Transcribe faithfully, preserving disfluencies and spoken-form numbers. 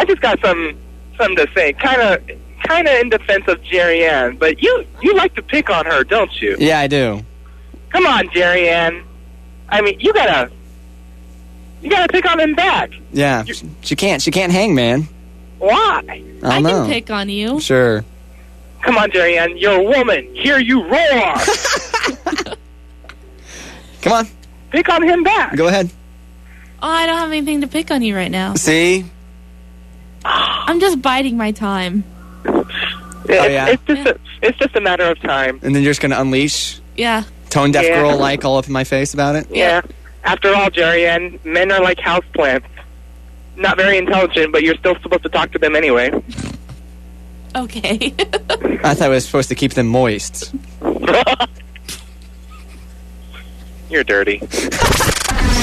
just got some something to say, kind of kind of in defense of Jerry Ann. But you you like to pick on her, don't you? Yeah, I do. Come on, Jerry Ann. I mean, you gotta you gotta pick on him back. Yeah, you, she can't. She can't hang, man. Why? I, don't I know. can pick on you. Sure. Come on, Jerry Ann. You're a woman. Hear you roar. Come on. Pick on him back. Go ahead. Oh, I don't have anything to pick on you right now. See? I'm just biding my time. It's, oh, yeah? it's, just a, it's just a matter of time. And then you're just going to unleash Yeah. tone-deaf Yeah. girl-like all up in my face about it? Yeah. After all, Jerry Ann, men are like houseplants. Not very intelligent, but you're still supposed to talk to them anyway. Okay. I thought I was supposed to keep them moist. You're dirty.